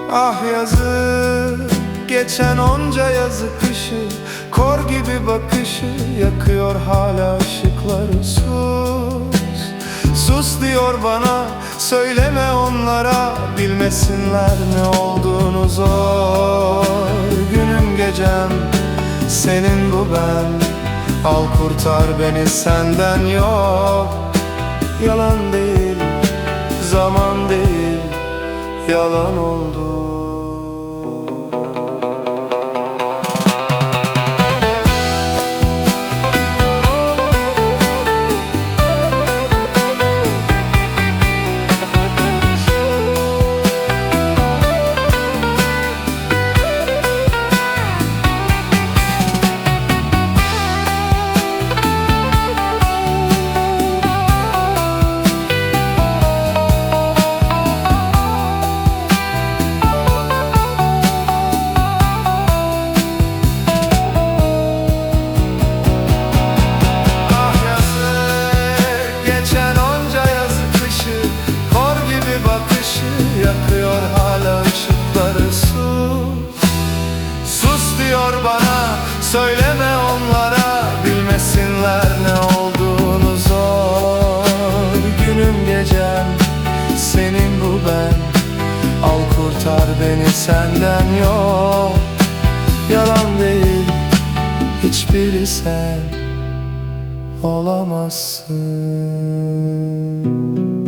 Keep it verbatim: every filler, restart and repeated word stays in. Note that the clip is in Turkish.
Ah yazı, geçen onca yazı kışı, kor gibi bakışı yakıyor hala ışıkları. Sus, sus diyor bana, söyleme onlara, bilmesinler ne olduğunu zor. Günüm gecem, senin bu ben, al kurtar beni senden. Yok, yalan değil, zaman değil, yalan oldu. Yakıyor hala ışıkları. Sus, sus diyor bana, söyleme onlara, bilmesinler ne olduğunu zor. Günüm gecem, senin bu ben, al kurtar beni senden. Yok, yalan değil, hiçbiri sen olamazsın.